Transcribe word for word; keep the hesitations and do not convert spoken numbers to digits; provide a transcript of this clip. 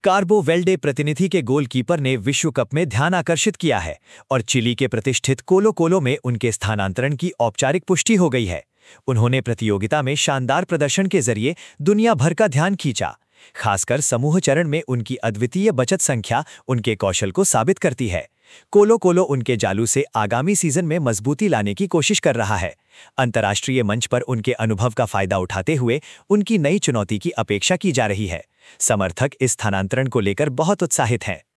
कार्बो Velde प्रतिनिधि के goalkeeper ने विश्व कप में ध्यान आकर्षित किया है और चिली के प्रतिष्ठित कोलो कोलो में उनके स्थानांतरण की औपचारिक पुष्टि हो गई है। उन्होंने प्रतियोगिता में शानदार प्रदर्शन के जरिए दुनिया भर का ध्यान खींचा। खासकर समूह चरण में उनकी अद्वितीय बचत संख्या उनके कौशल को साबित करती है। कोलो कोलो उनके जालू से आगामी सीजन में मजबूती लाने की कोशिश कर रहा है। अंतर्राष्ट्रीय मंच पर उनके अनुभव का फायदा उठाते हुए उनकी नई चुनौती की अपेक्षा की जा रही है। समर्थक इस स्थानांतरण को लेकर बहुत उत्साहित हैं।